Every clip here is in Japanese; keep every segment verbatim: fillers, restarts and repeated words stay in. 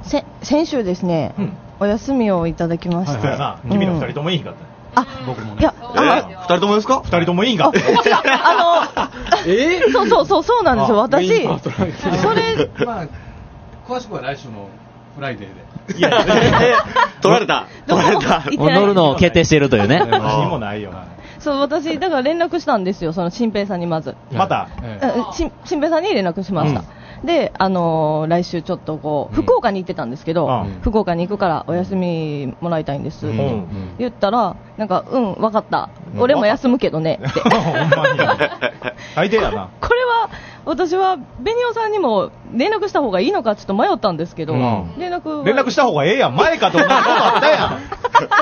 せ先週ですね、うん、お休みをいただきました。 そうやな、君ら二人ともいいんかった。 あ、 僕もね。 いや、 えー、二人ともですか？ 二人ともいいんか。 あの、えー、そうそうそうそうなんですよ。私、それ、 まあ詳しくは来週のフライデーで。 いや、取られた。取られた。 乗るのを決定しているというね。 何もないよ。 そう、私だから連絡したんですよ、その新平さんにまず。 また。 新平さんに連絡しました。うん、で、あのー、来週ちょっとこう、福岡に行ってたんですけど、うん、福岡に行くからお休みもらいたいんです、うん、言ったら、なんか、うん、分かった。うん、俺も休むけどね。って。ほんまに。 最低やな。 これは、私は、ベニオさんにも連絡した方がいいのかちょっと迷ったんですけど、うん、連絡。 連絡した方がええやん。前かと同じことあったやん。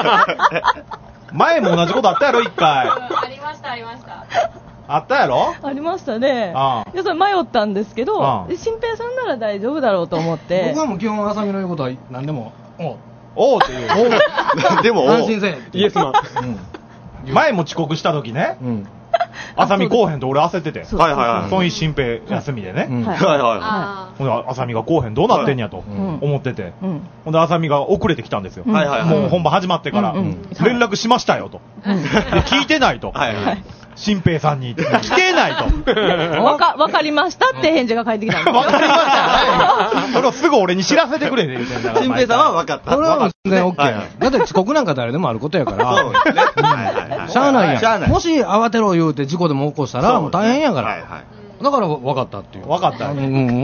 前も同じことあったやろ、一回。 ありました、ありました。 あったやろ？ ありましたね。ああ、いや、それ迷ったんですけど、ああ、新平さんなら大丈夫だろうと思って。 僕はもう基本、浅見の言うことは何でも、おう。 おうっていう。 でも、 安心せえ。 イエスマン。うん、前も遅刻した時ね。うん。浅見こうへんと俺焦ってて。 はいはいはい。 その日新平休みでね。 はいはい。ほんで浅見がこうへんどうなってんやと思ってて。ほんで浅見が遅れてきたんですよ。はいはいはい。もう本番始まってから連絡しましたよと。聞いてないと。はいはい。新平さんに聞けないと。 わか、わかりましたって返事が返ってきたんですよ。 わかりましたね。それをすぐ俺に知らせてくれね。 新平さんはわかった。 それは全然 OK。だって遅刻なんか誰でもあることやから。そうですね。しゃあないやん。もし慌てろ言うて事故でも起こしたらもう大変やから。だから分かったっていう。 分かった。 うん、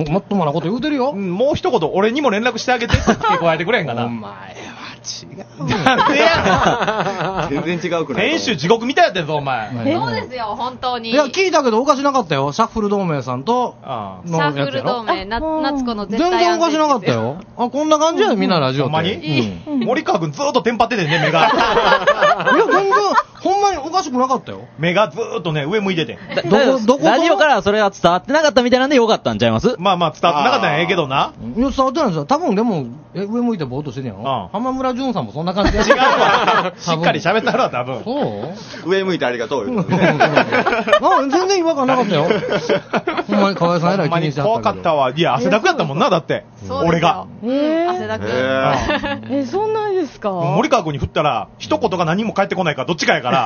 もっともなこと言うてるよ。 もう一言俺にも連絡してあげてって付け加えてくれんかな。 お前は違う。 なんでやねん。全然違うくない。 編集地獄みたいやってんぞお前。 そうですよ本当に。 いや聞いたけどおかしなかったよ。シャッフル同盟さんとのシャッフル同盟な夏子の絶対全然おかしなかったよ。あこんな感じやみんなラジオって。 ほんまに？森川君ずーっとテンパっててね目が。 いや全然ほんまにおかしくなかったよ。 目がずーっとね上向いてて。 どこどこラジオからはそれは伝わってなかったみたいなんでよかったんちゃいます？ まあまあ伝わってなかったらええけどな。 いや伝わってないんですよ。多分でもえ上向いてぼーっとしてるやろ。浜村淳さんもそんな感じで。 違うわ。しっかり喋ったら多分。 そう上向いてありがとう。 あ全然違和感なかったよ。ほんまに河合さんえらい気にしてはったけど。 怖かったわ。いや汗だくやったもんなだって。俺が。 汗だく。 えそんなにですか？ 森川君に振ったら一言が何も返ってこないからどっちかやから。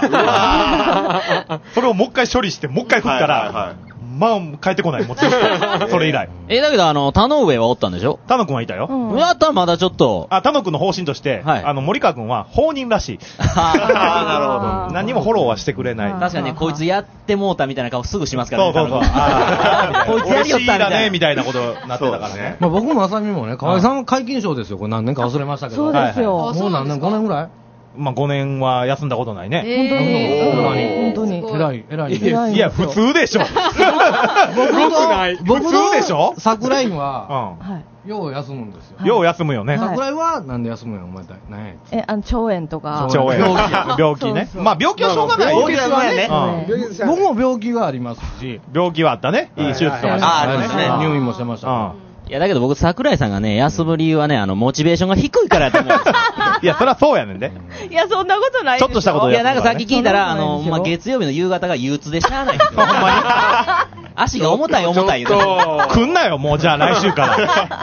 それをもう一回処理してもう一回振ったら。まあ、帰ってこない、もちろん。それ以来。 え、だけど、あの、田上はおったんでしょ？ 田野くんはいたよ。 うん。やったらまだちょっと。 あ、田野くんの方針として、はい、あの、森川くんは放任らしい。 ああ、なるほど。 何もフォローはしてくれない。 確かにね、こいつやってもうたみたいな顔すぐしますからね。 そうそうそう。 あこいつやりよったみたいな。 ね、みたいなことになってたからね。 まあ僕も浅見もね、河合さん皆勤賞ですよ。これ何年か忘れましたけど。 そうですよ。 もう何年、ごねんぐらい？ まあごねんは休んだことないね。 本当に。 本当に。偉い、偉い。 いや、普通でしょ。僕の、僕のでしょ桜井は、よう休むんですよ。 よう休むよね。 桜井はなんで休むんや、お前たい。何やえ、あの、腸炎とか。 腸炎。病気ね。まあ病気はしょうがない。 病気はね。 僕も病気がありますし。 病気はあったね。いい手術とかしてああ、ですね。 入院もしてました。 いや、だけど僕、桜井さんがね、休む理由はね、あの、モチベーションが低いからやと思うんですよ。 いや、そりゃそうやねんで。 いや、そんなことないですよ。 ちょっとしたこといや、なんかさっき聞いたら、あの、まあ、月曜日の夕方が憂鬱でしゃあないんですよ。ほんまに。足が重たい重たい言うて。 来んなよ、もうじゃあ来週から。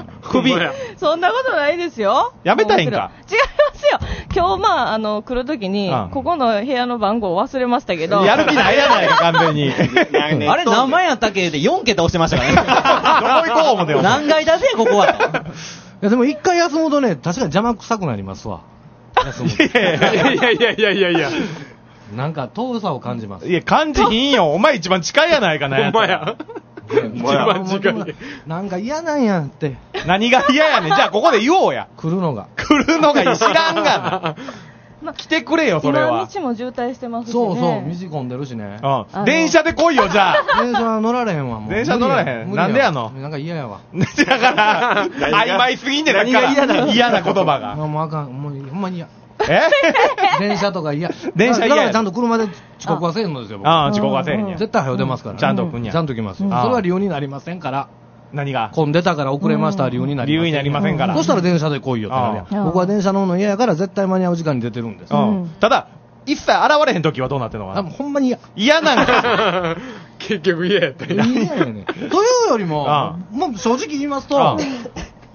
首。 そんなことないですよ。 やめたいんか。 違いますよ。今日、まあ、あの、来るときに、ここの部屋の番号忘れましたけど。 やる気ないやないか、完全に。 あれ何番やったっけってよん桁押してましたからね。どこ行こう思ってよ。 何階だぜ、ここは。 いや、でも一回休むとね、確かに邪魔くさくなりますわ。休む。 いやいやいやいやいやいやいや。 なんか遠さを感じます。 いや、感じひんよ。お前一番近いやないかな。 ほんまや。一番近い。 なんか嫌なんやって。 何が嫌やねん。じゃあここで言おうや。 来るのが。 来るのが知らんがな。来てくれよ、それは。 今道も渋滞してますしね。 そうそう、道混んでるしね。 うん。電車で来いよ、じゃあ。 電車乗られへんわ、もう。 電車乗られへん。なんでやの？ なんか嫌やわ。 だから、曖昧すぎんねん、だから嫌な言葉が。 もうあかん、もうほんまに嫌。 え電車とか嫌。 電車嫌。 だからちゃんと車で遅刻はせえへんのですよ、僕。 ああ、遅刻はせえへんや。 絶対早出ますから。 ちゃんと来んや。 ちゃんと来ます。それは理由になりませんから。 何が混んでたから遅れました理由になりません。 理由になりませんから。 そしたら電車で来いよってなるやん。僕は電車乗るの嫌やから絶対間に合う時間に出てるんです。 ただ、一切現れへん時はどうなってんのかな。 ほんまに嫌。 嫌なんか。 結局嫌やった。 嫌やね。というよりも、もう正直言いますと、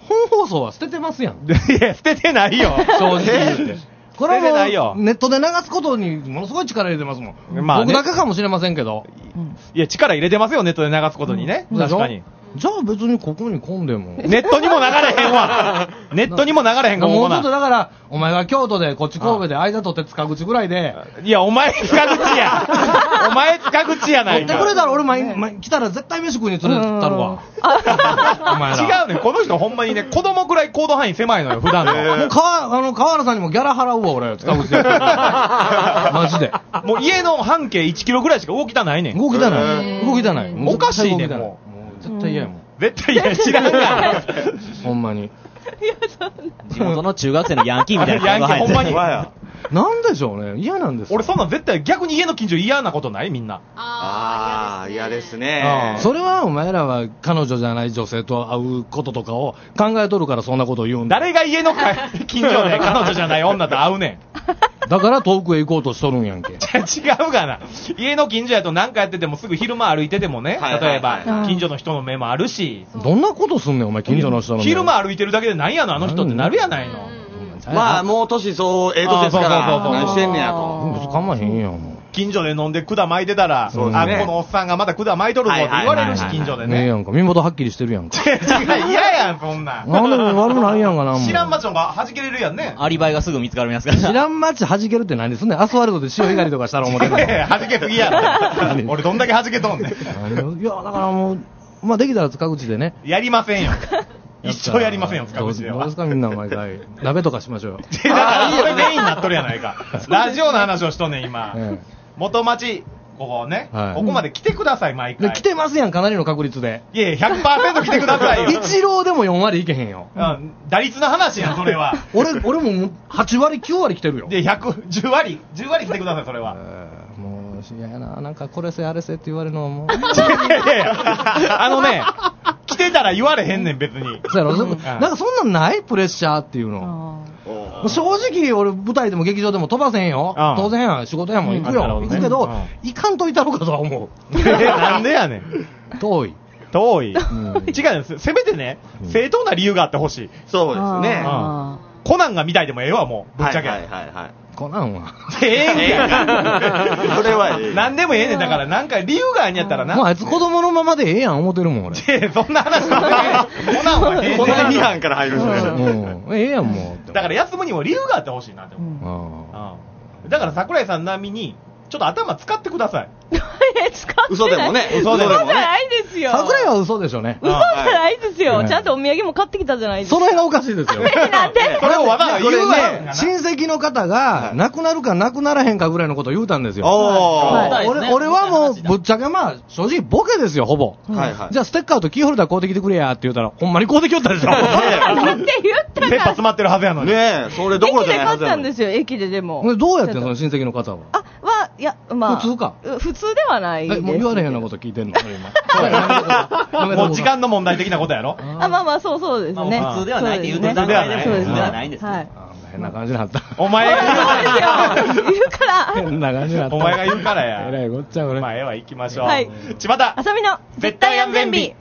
本放送は捨ててますやん。 いや、捨ててないよ。 正直言うて。これはもう、ネットで流すことにものすごい力入れてますもん。まあね、僕だけかもしれませんけど。 いや、力入れてますよ、ネットで流すことにね。うん、確かに。 じゃあ別にここに混んでも。 ネットにも流れへんわ。ネットにも流れへんかも。 もうちょっとだから、お前が京都で、こっち神戸で間取って塚口ぐらいで。 いや、お前塚口や。お前塚口やないか。 取ってくれたら俺前、前来たら絶対飯食いに連れてったるわ。 お前ら。違うね。この人ほんまにね、子供ぐらい行動範囲狭いのよ、普段の。 もう川、あの、川原さんにもギャラ払うわ、俺、塚口で。マジで。 もう家の半径いちキロぐらいしか動きたないねん。 動きたない。動きたない。 おかしいね、もう。 もう絶対嫌やもん。 絶対嫌、知らんが。 ほんまに。 地元の中学生のヤンキーみたいな。 ヤンキー、ほんまに。 なんでしょうね。嫌なんです。 俺そんなん絶対逆に家の近所嫌なことないみんな。 ああ、嫌ですね。 それはお前らは彼女じゃない女性と会うこととかを考えとるからそんなことを言うんだ。 誰が家の近所で彼女じゃない女と会うねん。だから遠くへ行こうとしとるんやんけ。 違うがな。家の近所やと何かやっててもすぐ昼間歩いててもね、例えば近所の人の目もあるし。 どんなことすんねんお前近所の人の目。 昼間歩いてるだけで何やのあの人ってなるやないの。 まあもう年そうええとですから何してんねやと。 かまへんやん。 近所で飲んで管巻いてたら、あ、このおっさんがまた管巻いとるぞって言われるし、近所でね。 ええやんか、身元はっきりしてるやんか。 嫌やん、そんな。 なんで悪くないやんかな、もう。 知らんマッチョが弾けれるやんね。 アリバイがすぐ見つかりますから。 知らんマッチ弾けるって何すんねん。アスファルトで潮干狩りとかしたら思ってんの。 弾けすぎやろ。俺どんだけ弾けとんねん。いや、だからもう、まあできたら塚口でね。 やりませんよ。一生やりませんよ、塚口では。 どうですか、みんな毎回。鍋とかしましょうよ。 それメインになっとるやないか。ラジオの話をしとんねん、今。元町、ここね。ここまで来てください、毎回。 来てますやん、かなりの確率で。 いやいや、ひゃくパーセント 来てくださいよ。 一郎でもよん割いけへんよ。 うん。打率の話やん、それは。 俺、俺もはち割、きゅう割来てるよ。 で、ひゃく、じゅう割、じゅう割来てください、それは。 もう、嫌やな。なんか、これせあれせって言われるのはもう。 いやいやあのね、来てたら言われへんねん、別に。 そうやろ、なんかそんなんないプレッシャーっていうの。正直、俺、舞台でも劇場でも飛ばせんよ。当然や、仕事やもん行くよ。行くけど、行かんといたろかとは思う。 なんでやねん。 遠い。 遠い。違うんです。せめてね、正当な理由があってほしい。 そうですね。 コナンが見たいでもええわ、もう。ぶっちゃけ。はいはいはい。 コナンは。 ええんや。それはええ。 なんでもええねん。だから、なんか理由があんやったらな。 もうあいつ子供のままでええやん、思ってるもん、俺。 そんな話はね。コナンはええ。 コナン批判から入るんですよ。 もう、ええやん、もう。だから、休むにも理由があってほしいなって思う。だから、桜井さん並みに、ちょっと頭使ってください。 使って嘘でもね。 嘘でもね。嘘じゃないですよ。 桜井は嘘でしょうね。 嘘じゃないですよ。ちゃんとお土産も買ってきたじゃないですか。 その辺がおかしいですよ。 なんでこれをわざわざ言うわ。 親戚の方が、亡くなるか亡くならへんかぐらいのことを言うたんですよ。俺はもう、ぶっちゃけまあ、正直ボケですよ、ほぼ。じゃあ、ステッカーとキーホルダー買うてきてくれやって言うたら、ほんまに買うてきよったでしょ。って言ったから。 切羽詰まってるはずやのに。 ねえ、それどころじゃないはずや駅で買ったんですよ、駅ででも。 どうやってんの、親戚の方は。 あ、は、いや、まあ。 普通か。 普通ではないです。 もう言われへんようなこと聞いてんの今。 もう時間の問題的なことやろ。 あ、まあまあ、そうそうですね。 普通ではないって言うと段階でも普通ではないんですね。 変な感じになった。 お前が言うから。 変な感じになった。 お前が言うからや。 えらいごっちゃこれ。 まあ、ええわ、行きましょう。 はい。 ちまた。 あさみの絶対安全日。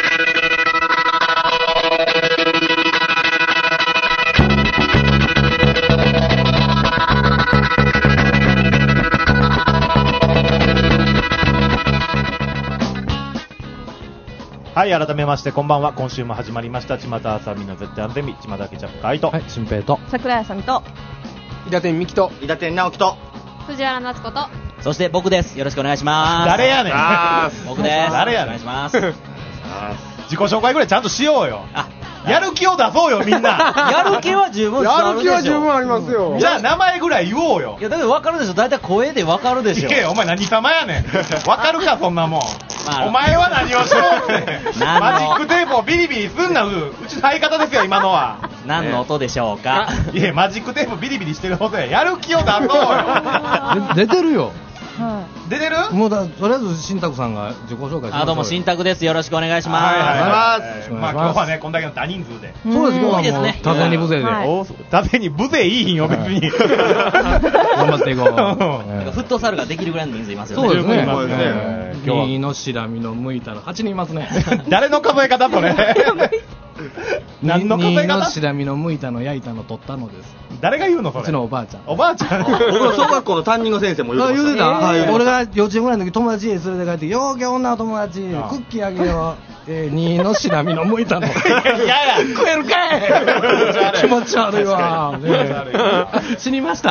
はい、改めましてこんばんは。今週も始まりましたちまたあさみの絶対安全日、ちまたけちゃっかいと、 はい、新平と桜井あさみと伊達美希と伊達直樹と藤原夏子と、 そして僕です。よろしくお願いします。 誰やねん。 僕です。 誰やねん。 お願いします。 自己紹介ぐらいちゃんとしようよ。あ、やる気を出そうよ、みんな。 やる気は十分やる気は十分ありますよ。 じゃあ名前ぐらい言おうよ。 いや、だけど分かるでしょ。だいたい声で分かるでしょ。 いや、お前何様やねん。分かるか、そんなもん。お前は何をしようって。マジックテープをビリビリすんな、うちの相方ですよ、今のは。 何の音でしょうか。 いや、マジックテープビリビリしてる音や。やる気を出そうよ。 出てるよ。 出てる？ もうだ、とりあえず新宅さんが自己紹介します。 あ、どうも新宅です。よろしくお願いします。 はいはいはい。まあ今日はね、こんだけの多人数で。 そうです、今日はもう多勢に無勢で。 多勢に無勢いいひんよ、別に。頑張っていこう。 フットサルができるぐらいの人数いますよね。 そうですね。 そうですね。 右のしらみの向いたらはちにんいますね。 誰の数え方それ？ 何の数え方？ のしらみの剥いたの焼いたの取ったのです。 誰が言うのそれ？ うちのおばあちゃん。 おばあちゃん。 僕の小学校の担任の先生も言ってました。 言うてた？俺が幼稚園ぐらいの時友達家連れて帰って、ようけ女の友達、クッキーあげよう。えー、にのしらみの剥いたの。いやいや、 食えるかい。気持ち悪いわ。死にました。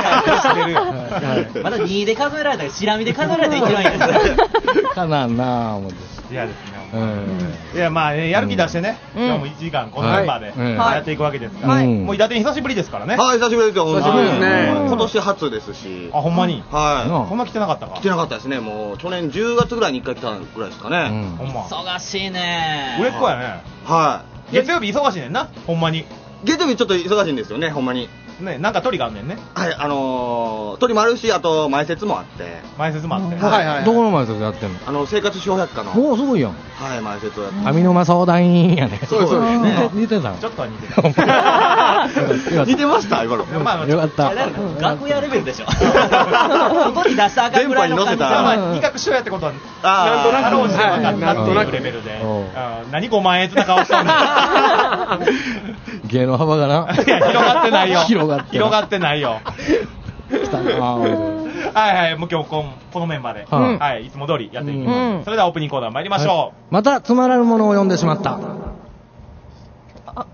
まだにで数えられたら、しらみで数えられたら一番いいです。 かなんなぁ、思って。 嫌ですね。いや、まあね、やる気出してね、今日もいちじかんこのメンバーでやっていくわけですから、もう伊達に久しぶりですからね。 はい、久しぶりですよ、久しぶりですね。今年初ですし。 あ、ほんまに？ はい。 そんな来てなかったか？ 来てなかったですね。もう去年じゅうがつぐらいにいっかい来たぐらいですかね。 ほんま。 忙しいね。 売れっ子やね。 はい。 月曜日忙しいねんな、ほんまに。 月曜日ちょっと忙しいんですよね、ほんまに。 ね、なんか鳥があんねんね。 はい、あのー、鳥もあるし、あと前説もあって。 前説もあって。 はいはい。 どこの前説やってんの？ あの、生活小百科の。 おお、すごいやん。 はい、前説をやって。 上沼相談員やね。 そうそうですね。 似てたの？ ちょっとは似てた。 似てました今の。 よかった。 楽屋レベルでしょ。外に出したあかんぐらいの感じ。 二角師匠やってことは、なんとなくろうして分かったっていうレベルで。何ごまんえつな顔したんだ。 芸の幅がな。 いや、広がってないよ。 広がって広がってないよ。 来たなはいはい、もう今日このメンバーで、はい、いつも通りやっていきます。それではオープニングコーナー参りましょう。またつまらぬものを読んでしまった。 あ、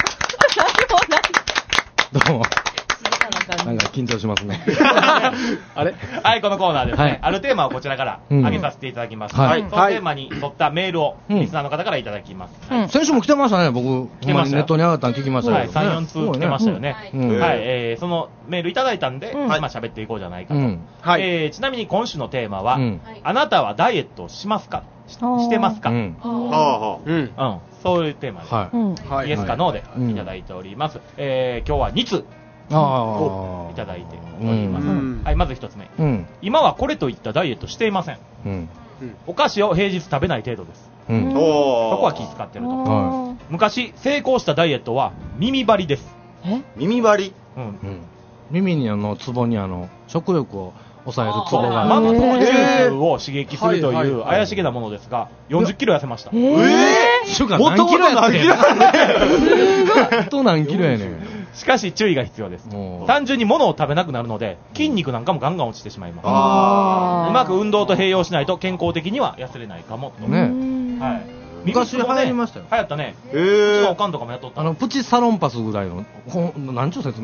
どうも。なんか緊張しますね。 あれ？はい、このコーナーですね、あるテーマをこちらから上げさせていただきます。はい。そのテーマに沿ったメールをリスナーの方からいただきます。 先週も来てましたね、僕。 来てました。 ネットに上がったの聞きました。 はい、さん、よんつう来てましたよね。はい、えー、そのメールいただいたんで、まあ喋っていこうじゃないかと。えー、ちなみに今週のテーマは、あなたはダイエットしますか？してますか？うん。そういうテーマで、イエスかノーでいただいております。えー、今日はにつをいただいております。はい、まず一つ目。今はこれといったダイエットしていません。お菓子を平日食べない程度です。そこは気遣ってると。昔成功したダイエットは耳張りです。 え？耳張り？ うん。耳にあのツボにあの食欲を抑えるツボがマントジュースを刺激するという怪しげなものですが、よんじゅっキロ痩せました。えぇ？もっと何キロやってんの？もっと何キロやねん。 しかし注意が必要です。単純に物を食べなくなるので筋肉なんかもガンガン落ちてしまいます。うまく運動と併用しないと健康的には痩せれないかもと。ね。はい。 昔流行りましたよ。 流行ったね。えー。うちのおかんとかもやっとった。 あの、プチサロンパスぐらいの、こなんちゅう説明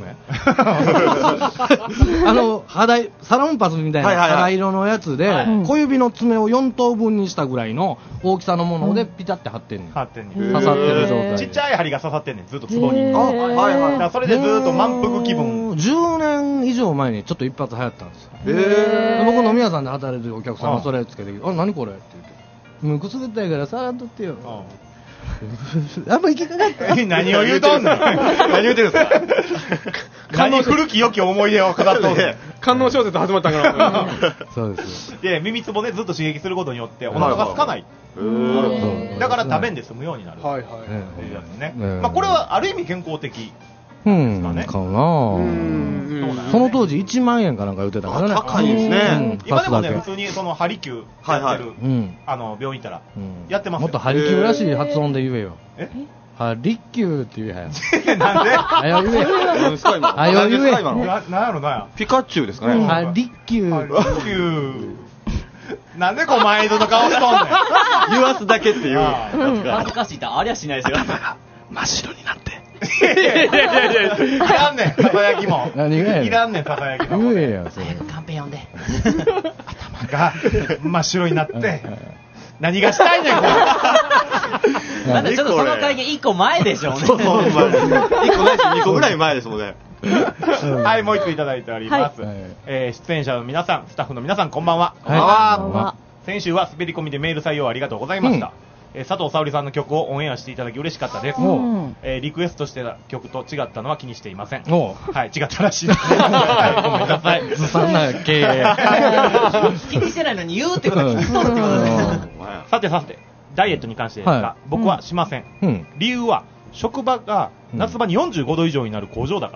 あの、肌、サロンパスみたいな肌色のやつで、小指の爪をよん等分にしたぐらいの大きさのものでピタって貼ってんねん。 貼ってんねん。 刺さってる状態。 ちっちゃい針が刺さってんねん、ずっとツボに。あ、はいはい。だからそれでずっと満腹気分。 じゅうねん以上前にちょっと一発流行ったんですよ。へー。僕飲み屋さんで働いてるお客さんがそれつけてきて、あ、何これって言って。もうくすぐったいから触っとってよ。あんま行きかかった。 何を言うとんねん。何言うてるんですか。何古き良き思い出を語っとんねん。 官能小説始まったから。 そうです。 で、耳つぼね、ずっと刺激することによってお腹が空かない。だから食べんで済むようになる。はいはい。っていうやつね。まあこれはある意味健康的。 うん、かなぁ。その当時いちまんえんかなんか言ってたからね。 高いですね。 今でもね、普通にそのハリキューやってる、あの、病院行ったら、やってますよ。 もっとハリキューらしい発音で言えよ。えハリキューって言えはや。 なんであよ言え。 あよ言え。 なんやろな。 ピカチュウですかね。 ハリキュー。 ハリキュー。なんでこう前戸の顔しとんねん。 言わすだけっていう。 恥ずかしいってありゃしないですよ。 真っ白になって。 いやいやいやいらんねん、ささやきも。 何がやねん。 いらんねん、ささやきも。 言えや、それ。 早くカンペ読んで。 頭が真っ白になって、何がしたいねん、これ。 まだちょっとその会見いっこまえでしょうね。 そうそう、いっこないしにこぐらい前ですもんね。 はい、もう一ついただいております。えー、出演者の皆さん、スタッフの皆さん、こんばんは。 こんばんは。 先週は滑り込みでメール採用ありがとうございました。えー、佐藤沙織さんの曲をオンエアしていただき嬉しかったです。えー、リクエストしてた曲と違ったのは気にしていません。はい、違ったらしいです。はい、ごめんなさい。 ずさんな経営。 気にしてないのに言うってことは気にしとるってことです。 さてさて、ダイエットに関してですが、はい、僕はしません。うん、理由は、職場が夏場によんじゅうごど以上になる工場だからです。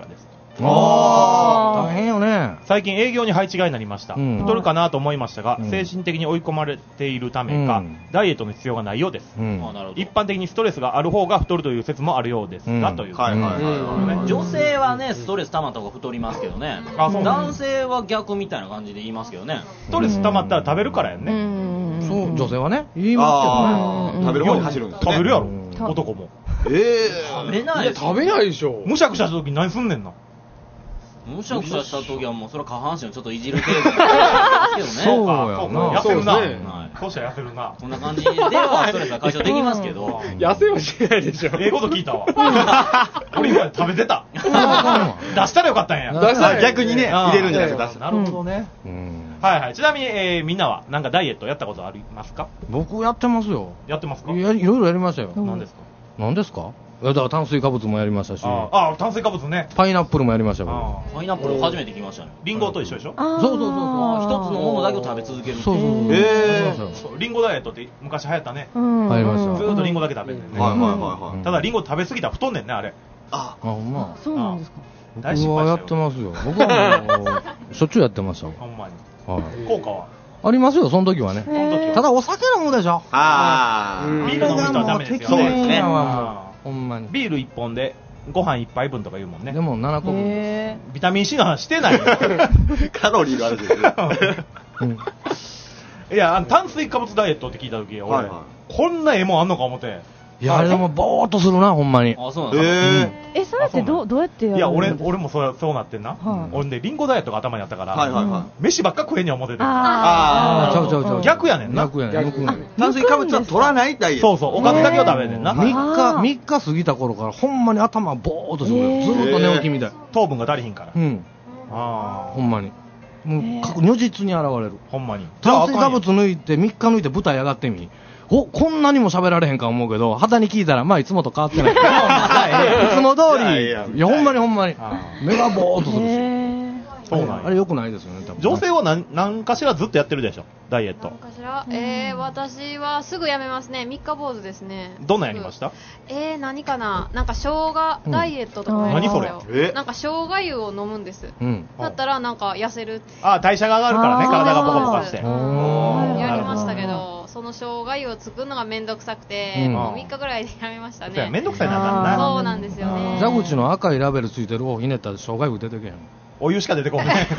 ああ、大変よね。 最近営業に配置換えになりました。うん、太るかなと思いましたが、うん、精神的に追い込まれているためか、うん、ダイエットの必要がないようです。うん、一般的にストレスがある方が太るという説もあるようですが、うん、という。はいはいはい。女性はね、ストレス溜まった方が太りますけどね。あ、そう男性は逆みたいな感じで言いますけどね。 ストレス溜まったら食べるからやんね。 うんそう、女性はね、言いますけどね。 食べる方に走るんですね。 食べるやろ、男も。 ええー。食べない。 いや、食べないでしょ。 むしゃくしゃした時何すんねんな。 むしゃくしゃした時はもうそれは下半身をちょっといじる程度ですけどね。 そうやな。 痩せるな。そうしたら痩せるな。 こんな感じではストレスが解消できますけど。 痩せはしないでしょ。 ええこと聞いたわ。俺今食べてた。出したらよかったんや。 出したら逆にね、入れるんじゃないですか。 なるほどね。はいはい。ちなみに、えー、みんなはなんかダイエットやったことありますか？ 僕やってますよ。 やってますか？ いや、いろいろやりましたよ。 何ですか？ 何ですか？だから炭水化物もやりましたし、 ああ、炭水化物ね。 パイナップルもやりましたよ。 パイナップル初めて聞きましたね。 リンゴと一緒でしょ？ そうそうそうそう。 一つのものだけを食べ続ける。 そうそうそう。 ええ。リンゴダイエットって昔流行ったね。 流行りました。 ずーっとリンゴだけ食べてね。 はいはいはい。 ただリンゴ食べ過ぎたら太んねんね、あれ。 あ、 あ、ほんま。 そうなんですか。 僕はやってますよ。僕はしょっちゅうやってました。 ほんまに。 はい。 効果はありますよ、その時はね。ただお酒飲むでしょ。 ああ。ビール飲む人はダメですよ。 そうですね。 ほんまに。 ビールいっぽんでご飯いっぱいぶんとか言うもんね。 でもななこぶん。 ビタミン C の話してないよ。 カロリーがあるんですよ。 いや、あの炭水化物ダイエットって聞いた時、俺、はいはい、こんなええもんあんのか思って。 いや、あれでもぼーっとするな、ほんまに。 あ、そうなんですか。えー、 え、それってどう、どうやってやるんですか？ いや、俺、俺もそう、そうなってんな。はい、俺で、リンゴダイエットが頭にあったから、はいはいはい、飯ばっか食えんに思ってて。 ああ、ちゃうちゃうちゃう。 逆やねんな。 逆やねん。 炭水化物は取らないダイエット。 そうそう、おかずだけを食べんねんな。 みっか、みっか過ぎた頃から、ほんまに頭ぼーっとする。ずーっと寝起きみたい。 糖分が足りひんから。 うん。ああ。ほんまに。もう、如実に現れる。 ほんまに。 炭水化物抜いて、みっか抜いて舞台上がってみ。お、こんなにも喋られへんか思うけど、肌に聞いたら、まあいつもと変わってない。いつも通り、いや、ほんまにほんまに。目がぼーっとするし。そうなんあれ良くないですよね、多分。 女性は何、何かしらずっとやってるでしょ、ダイエット。 何かしらえー、私はすぐやめますね。三日坊主ですね。 どんなやりました？ えー、何かななんか生姜ダイエットとかやりましたよ。何それ？なんか生姜湯を飲むんです。うん。だったらなんか痩せる。 あ、代謝が上がるからね、体がポカポカして。やりましたけど、その生姜湯を作るのがめんどくさくて、もうみっかぐらいでやめましたね。 めんどくさいなんだな。 そうなんですよね。 蛇口の赤いラベルついてる方ひねったら生姜湯出てけへん。 お湯しか出てこない。ふ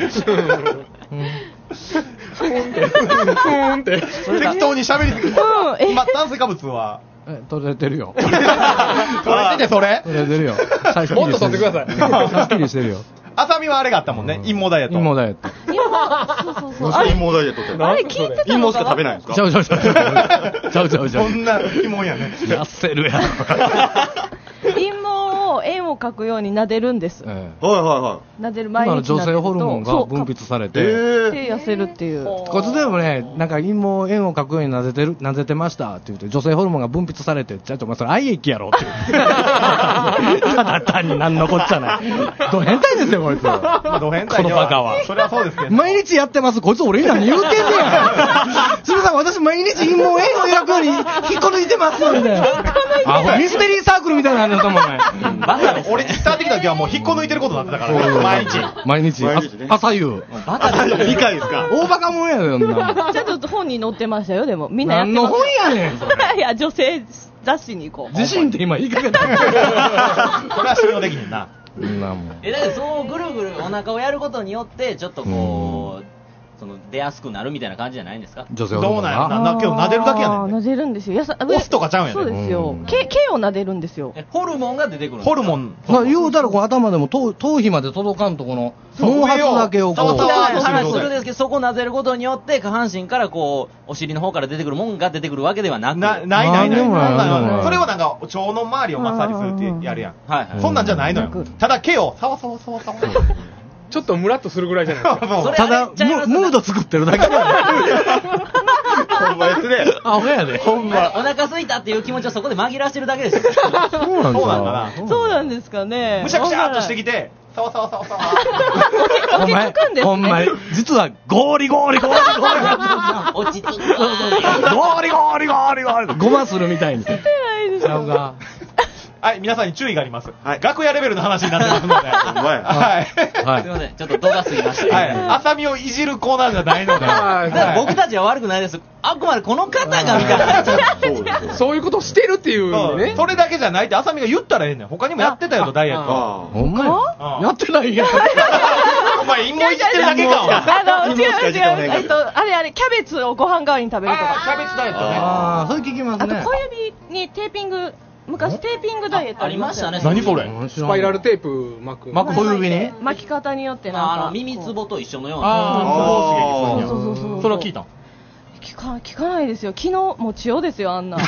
ーんって。ふーんって。 適当に喋りすぎる。今、炭水化物はえ、取れてるよ。 取れててそれ取れてるよ。 もっと取ってください。 はっきりしてるよ。 あさみはあれがあったもんね。陰毛ダイエット。 陰毛ダイエット。 そうそうそう。陰毛ダイエットって。 あれ聞いてた陰毛しか食べないんですか？ ちゃうちゃうちゃう。ちゃうちゃうちゃう。 そんな疑問やね。 痩せるやん。 陰毛を円を描くように撫でるんです。 はいはいはい。 撫でる毎日撫でると。 女性ホルモンが分泌されて、 で痩せるっていう。 こいつでもね、なんか陰毛円を描くように撫でてる、撫でてましたって言って、女性ホルモンが分泌されて、ちゃんとお前それ愛液やろって。ただ単に何のこっちゃない。ド変態ですよこいつ。 ド変態では。このバカは。それはそうですけど。 毎日やってます。こいつ俺に何言うてんねや。すみません、私毎日陰毛円を描くように引っこ抜いてますみたいな。あ、ミステリーサークルみたいなのと思うね。 バカです。俺、スター的な時はもう引っこ抜いてることになってたからね。毎日。 毎日。朝夕。 バカです。理解ですか。 大バカもんやよ、な。 ちゃんと本に載ってましたよ、でも。みんなやってます。 何の本やねん。 いや、女性雑誌に行こう。 自信って今言いかけた。これは信用できへんな。 え、だからそうぐるぐるお腹をやることによって、ちょっとこう、その出やすくなるみたいな感じじゃないんですか？ 女性はどうなんやろな。な、けど撫でるだけやねん。 撫でるんですよ。やさ、 押すとかちゃうんやね。 そうですよ。毛、毛を撫でるんですよ。 ホルモンが出てくる。 ホルモン。 まあ、言うたらこう頭でも頭皮まで届かんとこの毛髪だけをこう。 話するんですけど、そこを撫でることによって下半身からこうお尻の方から出てくるもんが出てくるわけではなく。 な、ないないない。それはなんか腸の周りをマッサージするってやるやん。はいはい。そんなんじゃないのよ。ただ毛をサワサワサワサワ。 ちょっとムラっとするぐらいじゃないですか。 ただムード作ってるだけだよ。 ほんまやつで。 あ、ほやで。 ほんま。お腹空いたっていう気持ちをそこで紛らわしてるだけですよ。 そうなんだな。そうなんですかね。 むしゃくしゃーっとしてきて、サワサワサワサワ。 落ち着くんですね。 ほんまに。実はゴーリゴーリゴーリゴーリ。落ち着く。ゴーリゴーリゴーリゴーリ。ごまするみたいに。 してないです。 ちゃうが。 はい、皆さんに注意があります。はい。楽屋レベルの話になってますので。はい。 はい。すいません。ちょっと度が過ぎました。 はい。浅見をいじるコーナーじゃないので。 僕たちは悪くないです。あくまでこの方がみたいな。そういうことをしてるっていうね。 それだけじゃないって浅見が言ったらええねん。他にもやってたよと、ダイエット。 ほんまや。やってないやん。 お前、陰謀いじってるだけか。 あの、違う違う。えっと、あれあれ、キャベツをご飯代わりに食べるとか。 キャベツダイエットね。 ああ、それ聞きますね。 あと、小指にテーピング。昔テーピングダイエットありましたね。 何それ？ スパイラルテープ巻く。 巻く小指に？ 巻き方によってなんか。 あの耳つぼと一緒のような。 ああ、 そうそうそう。 それは聞いた？ 聞か聞かないですよ。昨日もう千代ですよあんな。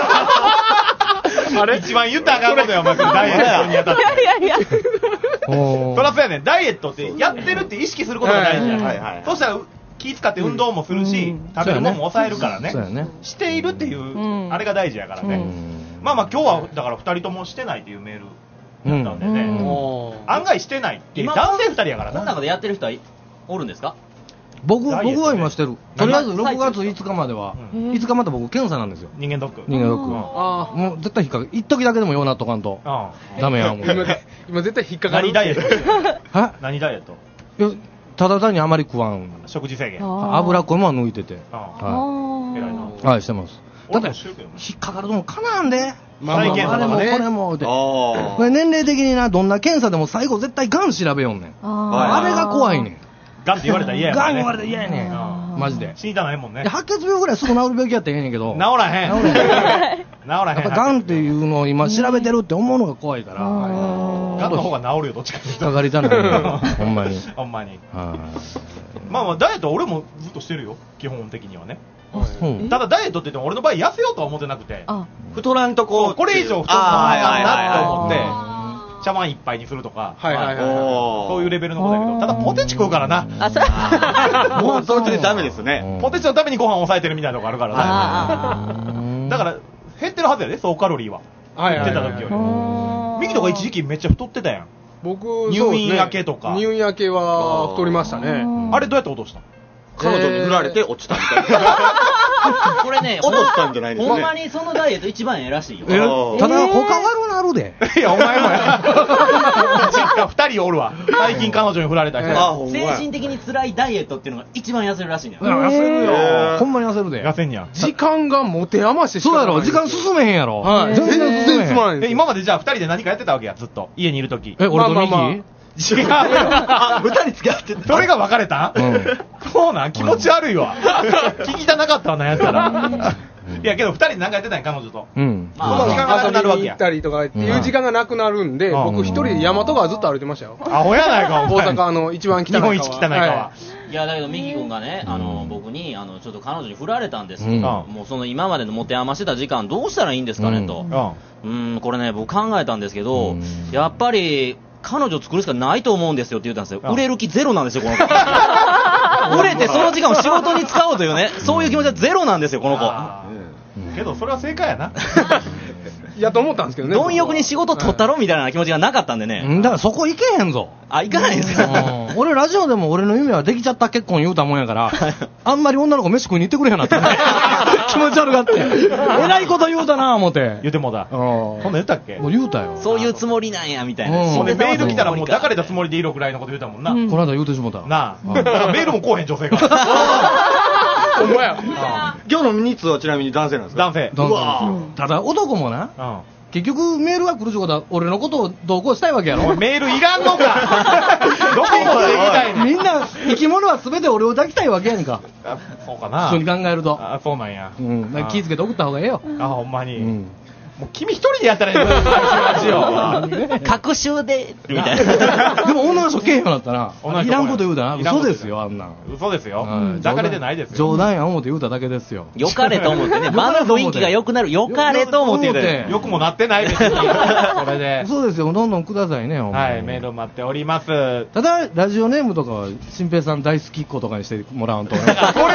あれ一番言ったらあかんことよ、まずダイエットにあたって。いやいやいや。そらそうやねん。ダイエットってやってるって意識することが大事や。はいはい。そしたら気使って運動もするし、食べるもんも抑えるからね。しているっていうあれが大事やからね。まあまあ今日はだからふたりともしてないっていうメールだったんでね。案外してないって男性ふたりやからな。 この中でやってる人はおるんですか？ 僕、僕は今してる。とりあえずろくがついつかまでは、いつかまで僕検査なんですよ。 人間ドック。 人間ドック。もう絶対引っかかる。一時だけでもようなっとかんと。ダメやもん。 今絶対引っかかる。 何ダイエット？は？何ダイエット？ いや、ただ単にあまり食わん。 食事制限。 油っこいものは抜いてて。 はい。 はい、してます。だって、引っかかるともかなんで。 まあ、あれもこれもで。これ年齢的にな、どんな検査でも最後絶対ガン調べよんねん。あれが怖いねん。 ガンって言われたら嫌やもんね。 ガン言われたら嫌やねん。マジで。 死にたないもんね。 白血病ぐらいすぐ治る病気やったらええねんけど。 治らへん。治らへん。治らへん。 やっぱガンっていうのを今調べてるって思うのが怖いから。ガンの方が治るよ、どっちかって言ったら。かかりたない。ほんまに。 ほんまに。まあまあ、ダイエットは俺もずっとしてるよ。基本的にはね。ただダイエットって言っても俺の場合痩せようとは思ってなくて。 太らんとこ。 これ以上太らなと思って。茶碗一杯にするとか、はいはいはい、そういうレベルのことだけど、ただポテチ食うからな。 あ、もうそれでダメですね。 ポテチのためにご飯を抑えてるみたいなとこあるからね。だから減ってるはずやで、総カロリーは。減ってた時より。ミキとか一時期めっちゃ太ってたやん。 僕、 入院明けとか。 入院明けは太りましたね。 あれどうやって落としたの？ 彼女に振られて落ちたみたいな。 これね、 落としたんじゃないですね。 ほんまにそのダイエット一番ええらしいよ。 ただ他悪なるで。 いや、お前もや。二人おるわ。最近彼女に振られた人。 精神的に辛いダイエットっていうのが一番痩せるらしいんだよ。 痩せるよ。ほんまに痩せるで。 痩せんや。 時間が持て余してそうやろ、時間進めへんやろ。 全然進めへん。 今までじゃあ二人で何かやってたわけや、ずっと。家にいるとき。 え、俺とミキ？ 違うよ。 二人付き合ってた。 それが別れた？うん。そうなん？気持ち悪いわ。聞きたなかったわな、やったら。いやけど二人で何かやってたんや、彼女と。 うん。 その時間がなくなるわけや。 遊びに行ったりとかっていう時間がなくなるんで、僕一人で大和川ずっと歩いてましたよ。 アホやないか、 大阪の一番汚い川。 日本一汚い川。 いやだけどミキ君がね、あの僕にあのちょっと彼女に振られたんですけど、もうその今までの持て余してた時間どうしたらいいんですかねと。うん、これね僕考えたんですけど、やっぱり。彼女作るしかないと思うんですよって言ったんですよ。売れる気ゼロなんですよ、この子。売れてその時間を仕事に使おうというね、そういう気持ちはゼロなんですよ、この子。 けど、それは正解やな。 いやと思ったんですけどね。 貪欲に仕事取ったろみたいな気持ちがなかったんでね。 だからそこ行けへんぞ。 あ、行かないんですか。 俺ラジオでも俺の夢はできちゃった結婚言うたもんやから、あんまり女の子飯食いに行ってくれへんなって。気持ち悪がって。えらいこと言うたな思って。 言うてもだ。そんなん言ったっけ？ もう言うたよ。 そういうつもりなんやみたいな。 ほんでメール来たらもう抱かれたつもりでいいろぐらいのこと言うたもんな。この間言うてしもた。 なあ。だからメールも来おへん女性が。 ほんまや。 今日のミニッツはちなみに男性なんですか？ 男性。 うわ。ただ男もな。結局メールが来るってことは俺のことを同行したいわけやろ。 メールいらんのか。どこまで行きたいの？ みんな生き物は全て俺を抱きたいわけやんか。 そうかな。 普通に考えると。 あ、そうなんや。 うん。気ぃつけて送った方がええよ。 あ、ほんまに。うん。もう君一人でやったらいいよ。 隔週でみたいな。 でも女の人けえへんようになったな。いらんこと言うたな。嘘ですよ、あんな。 嘘ですよ。抱かれてないですよ。 冗談や思って言うただけですよ。 よかれと思ってね。場の雰囲気が良くなる。よかれと思って言うて。 よくもなってないですよ。それで。 そうですよ。どんどんくださいね。 はい、メール待っております。 ただ、ラジオネームとかは、新平さん大好きっ子とかにしてもらわんと。これが、めんどく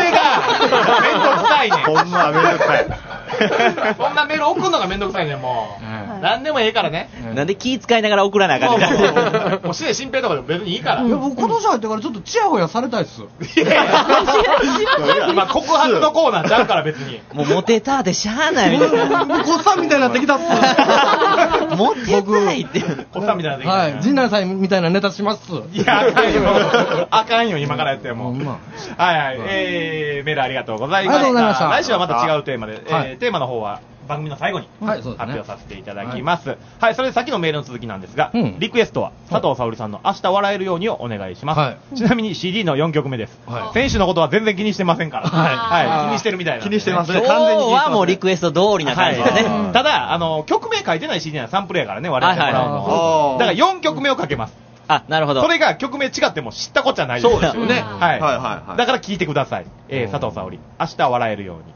さいね。ほんまめんどくさい。そんなメール送るのがめんどくさいね、もう。だか何でもええからね。 なんで気使いながら送らなあかんねん。 もうしね新平とかでも別にいいから。 いや、僕今年入ってからちょっとチヤホヤされたいっす。 今告白のコーナーちゃうから別に。 もうモテたでしゃあないみたいな。 こっさんみたいになってきたっす。 モテたいって。 こっさんみたいになってきた。 はい。陣内さんみたいなネタします。 いや、あかんよ。あかんよ、今からやっても。はいはい。えー、メールありがとうございました。 ありがとうございました。 来週はまた違うテーマで、えー、テーマの方は番組の最後に発表させていただきます。はい、はい、それで先のメールの続きなんですが、うん、リクエストは佐藤沙織さんの明日笑えるようにをお願いします。はい、ちなみに シーディー のよんきょくめです。はい、選手のことは全然気にしてませんから。はい。はい、気にしてるみたいな。 気にしてますね。 完全に。今日はもうリクエスト通りな感じですね。 はい、ただ、あの、曲名書いてない シーディー はサンプルやからね、我々もらうのは。だからよんきょくめをかけます。 あ、なるほど。 それが曲名違っても知ったこっちゃないです。 そうですよね。 はい。はいはいはい。だから聞いてください。えー、佐藤沙織。明日笑えるように。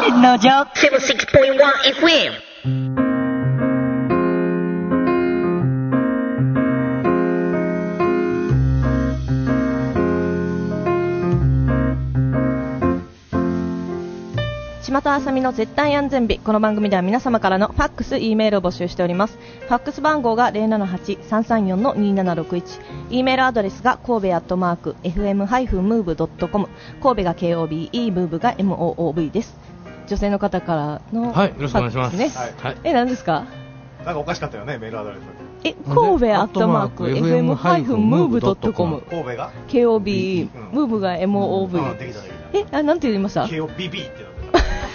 のじょセブンシックスポイントワンエフエム。 島田あさみの絶対安全日。この番組では皆様からのファックス、E メールを募集しております。ファックス番号が ゼロななはち さんさんよん にーななろくいち、 E メールアドレスが神戸アットマーク エフエム ムーブ ドットコム、 神戸が ケーオービーイー、 ムーブが エムオーオーブイ です。女性の方からのファックス、ね、はい、よろしくお願いします、はい、え、何ですか？ なんかおかしかったよね、メールアドレス。 え、神戸アットマーク エフエム ムーブ ドットコム、 神戸がケーオービーイー、うん、ムーブが エムオーオーブイ、うん、え、あ、なんて言いました？ ケーオービービー ってなって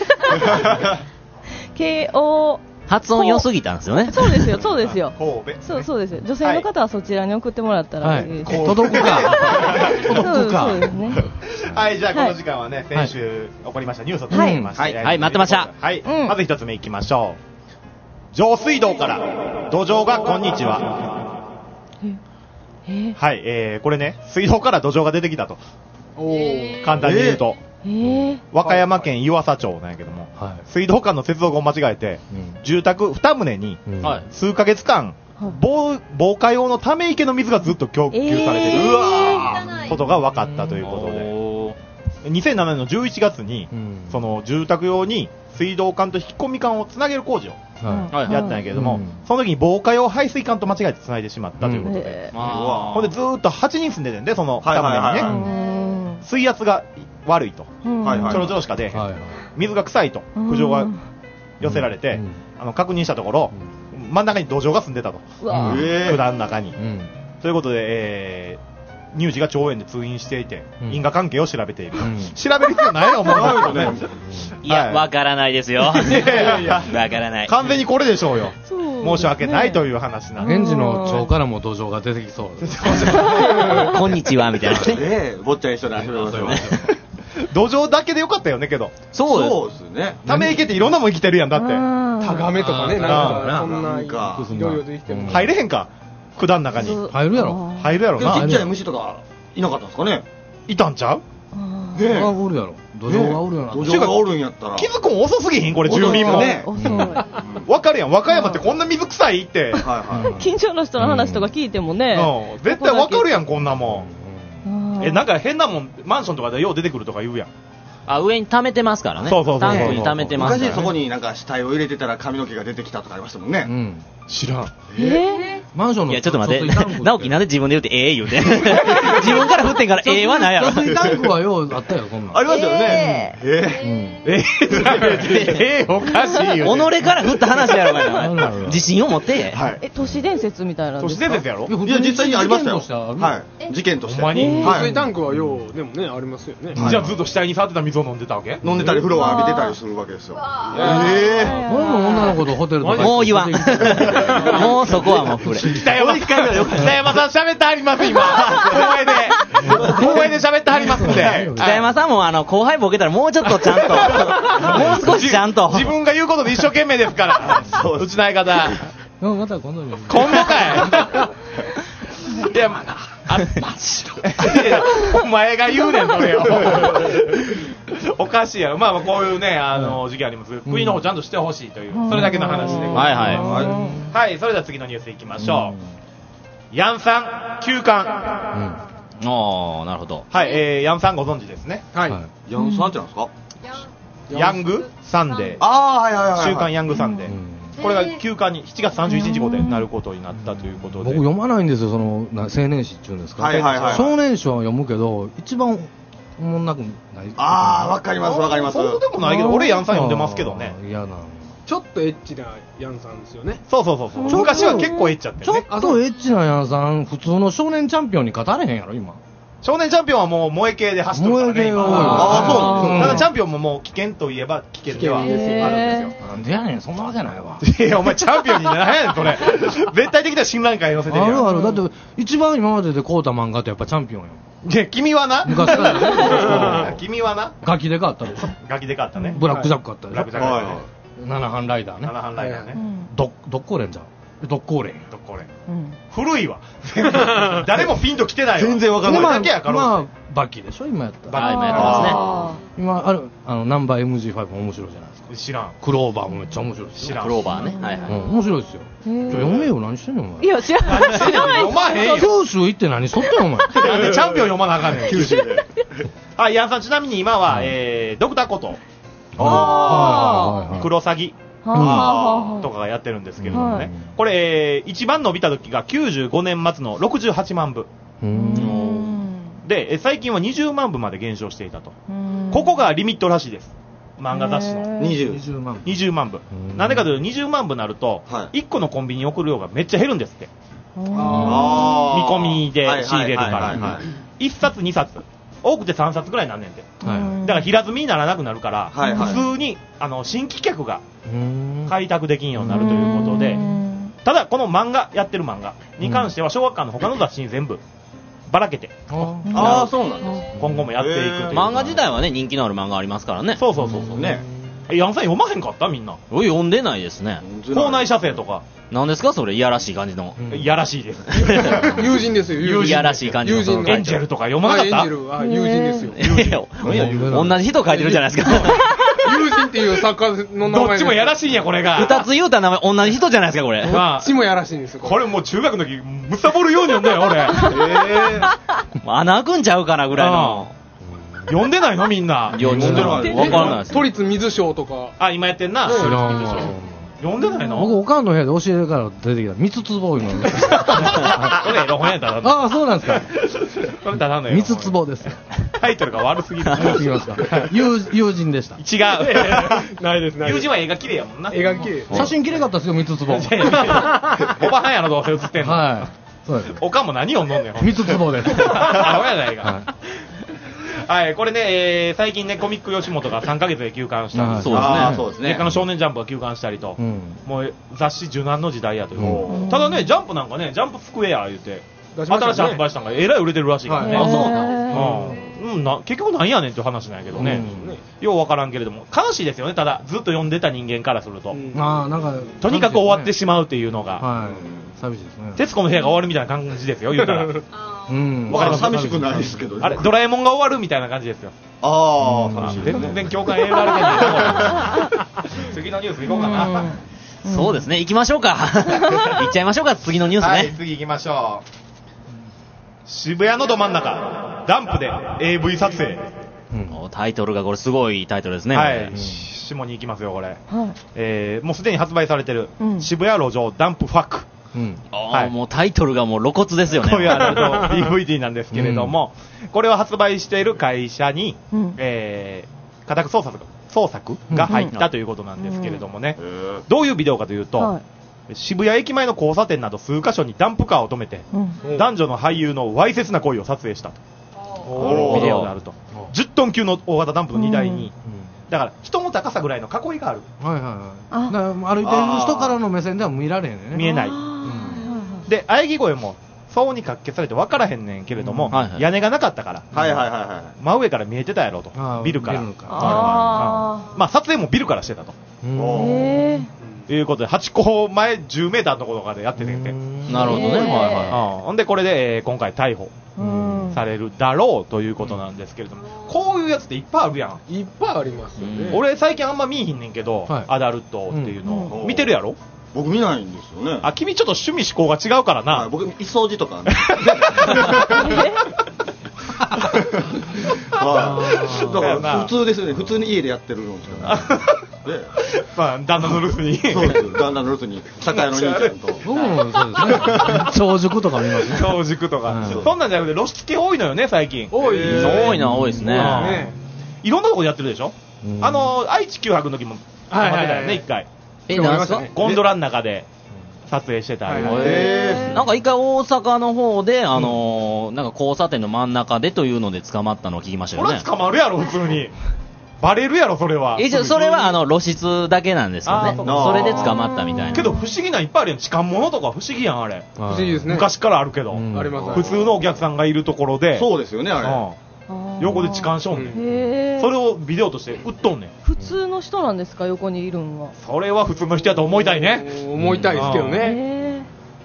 ケーオー発音良すぎたんですよね。 そうですよ、そうですよ。 神戸。 そう、そうですよ。女性の方はそちらに送ってもらったら、はい、 届くか。届くか。 そうですね。 はい、じゃあこの時間はね、先週起こりましたニュースを取りました。 はい、はい、待ってました。 はい、まず一つ目いきましょう。上水道から土壌がこんにちは。はい、えー、これね、水道から土壌が出てきたと。簡単に言うと。えー、和歌山県湯浅町なんやけども、はい、水道管の接続を間違えて、うん、住宅に棟に、うん、数ヶ月間、防, 防火用のため池の水がずっと供給されてる、えー、うわことが分かったということで、にせんななねんのじゅういちがつに、うん、その住宅用に水道管と引き込み管をつなげる工事を、はい、やったんやけれども、うん、その時に防火用排水管と間違えてつないでしまったということで、うん、ほんでずーっとはちにん住んでてんで、そのに棟にね、はいはいはい、水圧が悪いと、うん、ちょろちょろしか出へん、はいはい、水が臭いと苦情が寄せられて、うん、あの確認したところ、うん、真ん中に土壌が住んでたと、うん、管の中に、うん、ということで、えー、乳児が腸炎で通院していて、うん、因果関係を調べている、うん、調べる必要ないよ、思うねいや、わ、はい、からないですよいやいやいやわからない、 完全にこれでしょうよ、申し訳ないという話なんで、 園児の腸からも土壌が出てきそうですこんにちはみたいなね、坊ちゃん一緒に遊びますよね土壌だけでよかったよねけど、 そうですね、 ため池っていろんなもん生きてるやん、だってタガメとかね、なんかそんないろいろできても入れへんか、管の中に入るやろ、 入るやろな、 ちっちゃい虫とかいなかったんですかね、 いたんちゃう、 ねえ、おるやろ、土壌がおるやろ、 土壌がおるんやったら気づくん遅すぎひん、これ住民もね、わかるやん、和歌山ってこんな水臭いって、 近所の人の話とか聞いてもね、 絶対わかるやん、こんなもん。え、なんか変なもんマンションとかでよう出てくるとか言うやん。 あ、上に溜めてますからね。 そうそうそうそう、 タンクに溜めてますからね。 昔そこになんか死体を入れてたら髪の毛が出てきたとかありましたもんね、うん、 知らん。 えー、 マンションの、 いやちょっと待って、直樹なんで自分で言うてええ言うて自分から振ってんからええはないやろ。 貯水タンクはようあったよ、こんなんありましたよね。 えー、えー、えー、おかしいよ、 己から振った話やろがな自信を持って、 はい、え、都市伝説みたいな。 都市伝説やろ。 いや実際にありましたよ。はい、事件として。 ほんまに貯水タンクはようでもねありますよね。 じゃあずっと死体に触ってた水を飲んでたわけ。 飲んでたり風呂を浴びてたりするわけですよ。 ええ、この女の子とホテルとかもう言わんもうそこはもう触れ。 北山北山さん喋ってはります今公園で公園で喋ってはりますんで、 北山さんもあの後輩ボケたらもうちょっとちゃんともう少しちゃんと自分が言うことで一生懸命ですからうちの相方。 また今度に今度かい。いやあマジお前が言うねんそれをおかしいやろ。まあこういうねあの事件あります。国の方ちゃんとしてほしいというそれだけの話で、 はいはいはい、それでは次のニュースいきましょう。ヤンさん休館。 ああ、なるほど。 はい、えー、ヤンさんご存知ですね。 はい。ヤンさんってなんですか？ ヤングサンデー。 ああ、はいはいはい。 週刊ヤングサンデー。これが休刊にしちがつさんじゅういちにち号でなることになったということで、 僕読まないんですよ、その青年誌っていうんですか、はいはいはい、少年誌は読むけど一番おもんなくない。 ああ、わかりますわかります。 そうでもないけど俺ヤンさん読んでますけどね。 嫌な、 ちょっとエッチなヤンさんですよね。 そうそうそうそう、昔は結構エッチやってるね。 ちょっとエッチなヤンさん普通の少年チャンピオンに勝たれへんやろ今。 少年チャンピオンはもう萌え系で走ってるからね。萌え系はああ、そう、うん、ただチャンピオンももう危険といえば危険ではあるんですよ。 なんでやねん、そんなわけないわ。 いやお前チャンピオンにならへんそれ絶対的な信頼感寄せてるやん。 あるある、だって一番今までで買うた漫画ってやっぱチャンピオンよ。 いや君はな昔から君はなガキで買ったでしょ。 ガキで買ったね。 ブラックジャック買ったでしょ。 ブラックジャック七班ライダーね。 七班ライダーね。 どどっこれんじゃん。どっこれんどっこれん、うん、古いわ誰もピンと来てないわ。 全然わかんない。 まあ、まあ、 バッキーでしょ今やったら。今やってますね。今あるあのナンバー エムジーファイブ も面白いじゃないですか。 知らん。 クローバーもめっちゃ面白いですよ。 知らん。クローバーね。はいはい。 面白いですよ。ちょ読めよ、何してんのお前。 いや知らない。知らない。 読まへんよ。 九州行って何しとってんのお前。 なんでチャンピオン読まなあかんねん。九州で。あ、ヤンさんちなみに今はえドクターコトー、クロサギとかがやってるんですけれどもね。これ一番伸びた時がきゅうじゅうごねん末のろくじゅうはちまんぶ。で最近はにじゅうまんぶまで減少していたと。ここがリミットらしいです。漫画雑誌のにじゅうまんぶ。 にじゅうまんぶ。なんでかというとにじゅうまんぶになるといっこのコンビニに送る量がめっちゃ減るんですって。見込みで仕入れるからいっさつにさつ多くてさんさつぐらいになんねんて。だから平積みにならなくなるから普通にあの新規客が開拓できんようになるということで、ただこの漫画やってる漫画に関しては小学館の他の雑誌に全部ばらけて、 ああそうなんです。 今後もやっていくという。 漫画自体はね人気のある漫画ありますからね。 そうそうそうそうね。え、ヤンさん読まへんかったみんな。 読んでないですね。 校内写生とか。 何ですかそれ、いやらしい感じの。 いやらしいです。 友人ですよ、 友人。いやらしい感じの。 友人エンジェルとか読まなかった？ エンジェル、あ、友人ですよ。 同じ人書いてるじゃないですか。 友人っていう作家の名前。 どっちもやらしいんや、これが。 二つ言うた名前、同じ人じゃないですか、これ。 どっちもやらしいんですよ。 これもう中学の時、むさぼるように読んだよ、俺。えぇ。穴開くんちゃうかな、ぐらいの。 読んでないのみんな。 読んでない。わからないです。 都立水賞とか。 あ、今やってんな。 知らんわ。 読んでないの？ 僕、おかんの部屋で教えるから出てきた。三つ壺いうの。これエロ本やったら。 ああ、そうなんですか。 これただの三つ壺です。 タイトルが悪すぎる。 悪すぎますか。友人でした。 違う。ないです、ないです。友人は絵が綺麗やもんな。 絵が綺麗。 写真綺麗かったですよ、三つ壺。おばはんやろ、どうせ写ってんの。 はい。そうです。 おかんも何を飲んでんの？ 三つ壺です。 あ、親ないか。はい、これね、えー、最近ね、コミック吉本がさんかげつで休刊したんです。 そうですね。そうですね。 月刊の少年ジャンプが休刊したりと、うん、もう雑誌受難の時代やという。うん、ただね、ジャンプなんかね、ジャンプスクエア言うて、ね、新しい発売したのがえらい売れてるらしいからね。 あ、そうなんです。うん、な結局なんやねんっていう話なんやけどね、うん、ようわからんけれども悲しいですよね。ただずっと読んでた人間からすると、うん、 あなんかとにかく終わってしまうっていうのが、 はい、寂しいですね。 徹子の部屋が終わるみたいな感じですよ、言うたら。 うん、わかる。寂しくないですけど、 あれドラえもんが終わるみたいな感じですよ。 ああ、 全然共感得られてない次のニュースいこうかな。 そうですね、行きましょうか。行っちゃいましょうか、次のニュースね。 はい、次行きましょう。渋谷のど真ん中、ダンプで エーブイ 撮影。 うん、タイトルがこれすごいタイトルですね。 はい、うん、下に行きますよこれ。はい、えー、もうすでに発売されてる、うん、渋谷路上ダンプファック。 うん、あはい、もうタイトルがもう露骨ですよね。 こういうあの ディーブイディー なんですけれども、うん、これを発売している会社に、うん、えー、家宅捜索捜索が入ったということなんですけれどもね、うん、どういうビデオかというと、はい、渋谷駅前の交差点など数カ所にダンプカーを止めて、うん、男女の俳優のわいせつな行為を撮影したと、ビデオがあると。じゅっトン級の大型ダンプの荷台に、うん、だから人の高さぐらいの囲いがある。 はいはいはい。だから歩いてる人からの目線では見られへんね。 見えない。うん、で喘ぎ声も騒音にかき消されて分からへんねんけれども、うんはいはい、屋根がなかったから、はいはいはいはい、真上から見えてたやろと、ビルから。あまあ撮影もビルからしてたと。へーいうことではちこまえじゅうメーターのところとかでやっててんて。 なるほどね。はいはい。 ほんでこれで、えー、今回逮捕されるだろうということなんですけれども、こういうやつっていっぱいあるやん。 いっぱいありますよね。 俺最近あんま見えひんねんけど、はい、アダルトっていうのを、うん、見てるやろ。 僕見ないんですよね。 あ、君ちょっと趣味思考が違うからな。はい、 僕い掃除とか、ね。まあ、だから普通ですよね。普通に家でやってるのしかない。 まあ、旦那の留守に。 そうです。旦那の留守に、酒屋の兄ちゃんと。 僕もそうですね。長熟とか見ますね。 長熟とか。うん、そんなんじゃなくて、露出系多いのよね、最近。 多い。多いな、多いですね。 ねいろんなとこでやってるでしょ。うん、あの、愛知九博の時も、はいはいはい、ね、一回。 え、なんすかゴンドラの中で。撮影してたり、 へーなんか一回大阪の方で、あのーうん、なんか交差点の真ん中でというので捕まったのを聞きましたよね。 これ捕まるやろ普通に。バレるやろそれは。 一応それはあの露出だけなんですよね。それで捕まったみたいな。 けど不思議ないっぱいあるやん。痴漢物とか不思議やんあれ。 不思議ですね。 昔からあるけど。 うん、あります。 普通のお客さんがいるところで。 そうですよねあれ。うん横で痴漢しょんねん、うん、それをビデオとして売っとんねん。 普通の人なんですか横にいるんは。 それは普通の人やと思いたいね。 思いたいですけどね。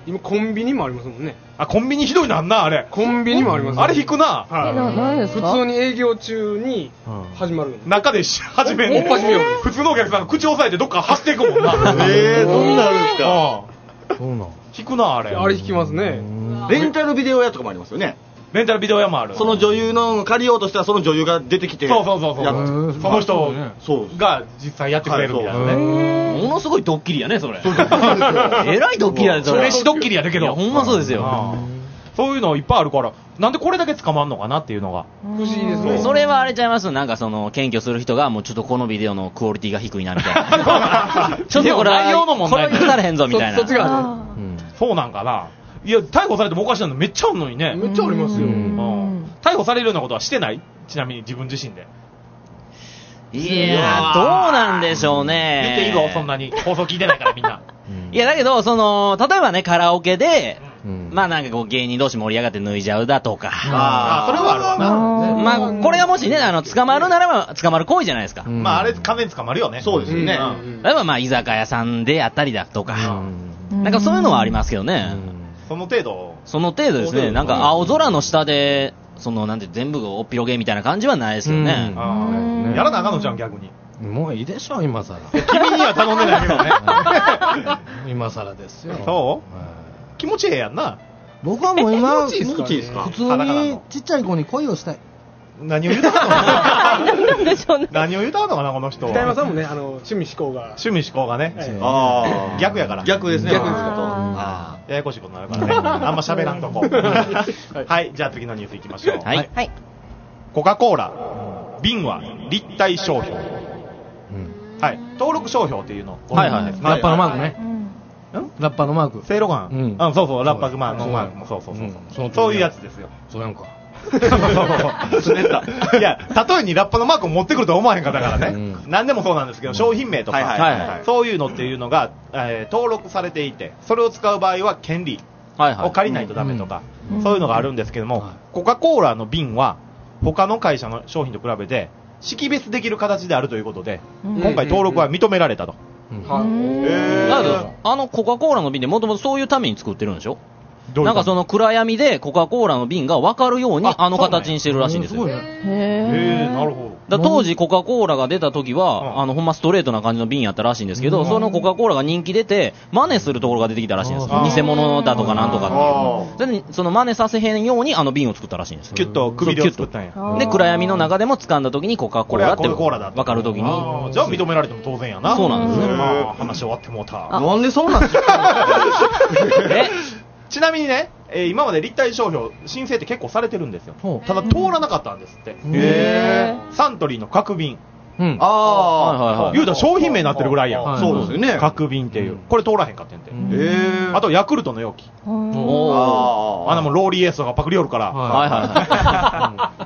今コンビニもありますもんね。 あ、コンビニひどいなんな、あれ。 コンビニもあります、 あれ引くな。 はい。何ですか？ 普通に営業中に始まる。 中で始める。 始めよう。 普通のお客さんが口押さえてどっか走っていくもんな。 ええ、どんなあるんですか。 そうなん。 引くな、あれ。 あれ引きますね。 レンタルビデオ屋とかもありますよね。 レンタルビデオ屋もある。 その女優の借りようとしたらその女優が出てきて。 そうそうそうそう。その人が実際やってくれるみたいなね。 ものすごいドッキリやね、それ。えらいドッキリやね、それ。 飯ドッキリやでけど。 ほんまそうですよ。 そういうのいっぱいあるから、なんでこれだけ捕まんのかなっていうのが。 不思議ですね。 それはあれちゃいますなんかその、検挙する人が、もうちょっとこのビデオのクオリティが低いな、みたいな。ちょっとこれは、 内容の問題これ許されへんぞ、みたいな。 そっちが。 そうなんかな。いや、逮捕されてもおかしいのめっちゃあるのにね。 めっちゃありますよ。 逮捕されるようなことはしてない？ちなみに自分自身で。 いやー、どうなんでしょうね。 言っていいぞ、そんなに。放送聞いてないからみんな。 いや、だけど、その、例えばね、カラオケで、まあなんかこう芸人同士盛り上がって脱いじゃうだとか。 ああ、それはあるわな。 まあ、これがもしね、あの、捕まるならば、捕まる行為じゃないですか。 まあ、あれ完全に捕まるよね。 そうですよね。 例えばまあ、居酒屋さんでやったりだとか。なんかそういうのはありますけどね。 その程度その程度ですね。なんか青空の下で、その、なんて全部おっぴろげみたいな感じはないですよね。 やらなあかんのじゃん、逆に。 もういいでしょ、今更。 君には頼んでないけどね。 今更ですよ。 そう気持ちええやんな。 僕はもう今、 気持ちいいですか？ 普通にちっちゃい子に恋をしたい。 何を言うたのかな何を言うたのかな、この人は。 北山さんもね、あの、趣味思考が。 趣味思考がね。ああ。逆やから。 逆ですね。 逆ですかと。 ああ。ややこしいことになるからね。あんま喋らんとこ。はい、じゃあ次のニュースいきましょう。 はい。 コカ・コーラ、瓶は立体商標。はい。登録商標っていうの。 はいはい。ラッパのマークね。ラッパのマーク。 セイロガン。うん、そうそう、ラッパのマークもそうそうそう。そういうやつですよ。 そうやんか。 そうそうそう。いや、例えにラッパのマークを持ってくるとは思わへんかったからね。何でもそうなんですけど、商品名とか、そういうのっていうのが登録されていて、それを使う場合は権利を借りないとダメとか、そういうのがあるんですけども、コカ・コーラの瓶は、他の会社の商品と比べて、識別できる形であるということで、今回登録は認められたと。 だけど、あのコカ・コーラの瓶でもともとそういうために作ってるんでしょ？なんかその暗闇でコカ・コーラの瓶が分かるようにあの形にしてるらしいんですよ。へえ、なるほど。 だ当時コカ・コーラが出た時は、あのほんまストレートな感じの瓶やったらしいんですけど、そのコカ・コーラが人気出て真似するところが出てきたらしいんですよ。偽物だとかなんとかっていう。その真似させへんようにあの瓶を作ったらしいんですよ。 キュッと首で作ったんや。 で暗闇の中でも掴んだ時にコカ・コーラって分かる時に。 じゃあ認められても当然やな。 そうなんですね。 話終わってもうた。 なんでそうなんですか？ えちなみにね、えー、今まで立体商標申請って結構されてるんですよ。ただ通らなかったんですって。へー。サントリーの角瓶。 うん。ああ、はいはいはい。 言うたら商品名になってるぐらいやん。 そうですよね。 角瓶っていう。これ通らへんかってんて。へー。あとヤクルトの容器。 おー。あんなもんローリーエースとかパクリおるから。 はいはい。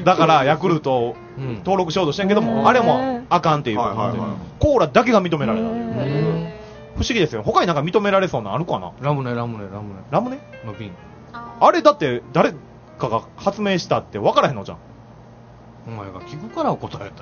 だからヤクルトを登録しようとしてんけども、あれもあかんっていうことで。コーラだけが認められた。不思議ですよ。他になんか認められそうなのあるかな？ ラムネラムネラムネラムネの瓶。 あれだって誰かが発明したって分からへんのじゃん。 お前が聞くから答え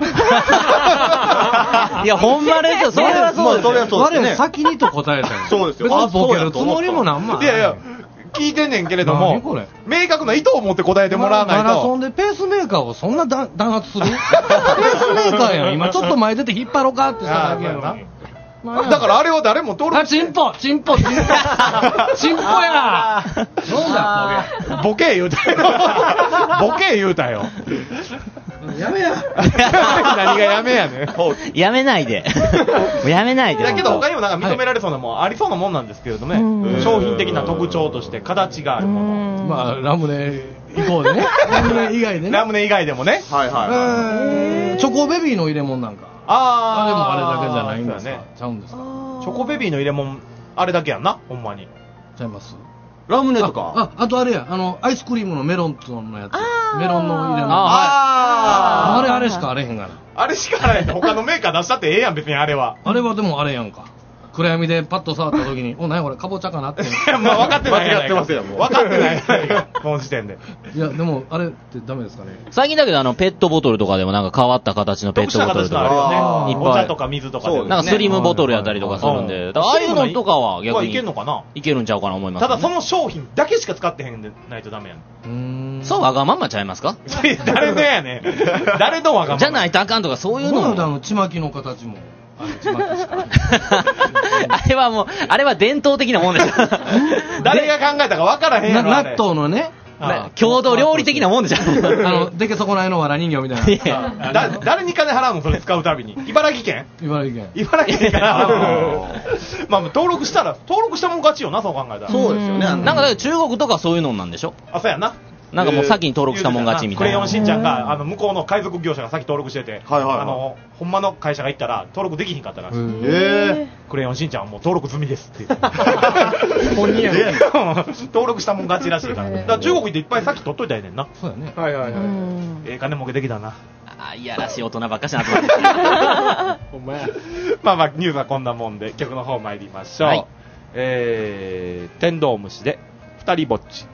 た。いやほんまですよ。それはそうですよ。 我は先にと答えたよ。 そうですよ。 別にボケるつもりもなんも。 いやいや聞いてんねんけれども、明確な意図を持って答えてもらわないと。 マラソンでペースメーカーをそんな弾圧する？ペースメーカーやん。今ちょっと前出て引っ張ろうかってしただけやのに。 だからあれは誰も登録して。あ、チンポチンポチンポチンポやそうだ、 ボケ言うたよ。ボケ言うたよ。 やめや。 何がやめやねん。 やめないで。やめないで。 だけど他にもなんか認められそうなもんありそうなもんなんですけれどね。商品的な特徴として形があるもの。 まあラムネ以降でね。ラムネ以外でね。 ラムネ以外でもね。 はいはい。 チョコベビーの入れ物なんか。ああ、でもあれだけじゃないんですか。ちゃうんですか。 チョコベビーの入れ物あれだけやんな、ほんまに。 ちゃいます。 ラムネとか。 あ、あとあれや、あのアイスクリームのメロンのやつ。メロンの入れ物。 ああ、あれあれしかあれへんがな。 あれしかあれへん。他のメーカー出したってええやん別にあれは。 あれはでもあれやんか。 暗闇でパッと触った時に、お、何やこれ、かぼちゃかなって。 まあ分かってないやってますよ、もう。 分かってない。この時点で。 いや、でも、あれってダメですかね。 最近だけど、あの、ペットボトルとかでもなんか変わった形のペットボトルとか。 いっぱい。お茶とか水とかで。 なんかスリムボトルやったりとかするんで、ああいうのとかは逆に。 いけるのかないけるんちゃうかな思います。 ただその商品だけしか使ってへんでないとダメやん。 そう、わがままちゃいますか誰のやねん。誰のわがまま。 じゃないとあかんとかそういうのも。 僕のあの、ちまきの形も。 あれはもう、あれは伝統的なもんでしょ。 誰が考えたか分からへんやろ。 納豆のね。 郷土料理的なもんでしょ。 あの、でけ損ないのわら人形みたいな。だ誰に金払うのそれ使うたびに。茨城県茨城県。 茨城県から払うの。まあ、登録したら、登録したもん勝ちよな、そう考えたら。 そうですよね。なんか中国とかそういうのなんでしょ。 あ、そうやな。 なんかもう先に登録したもん勝ちみたいな。 クレヨンしんちゃんが、あの、向こうの海賊業者が先登録してて、はいはいはい、あの、ほんまの会社が行ったら登録できひんかったらしい。へクレヨンしんちゃんはもう登録済みですって。本人やね。登録したもん勝ちらしいから。だから中国行っていっぱい先取っといたらええねんな。 そうやね。 はいはいはい。 ええ金儲けできたな。 ああ、いやらしい大人ばっかしなってます。 ほんまや。まあまあ、ニュースはこんなもんで、曲の方参りましょう。はい、えー、天童虫で、二人ぼっち。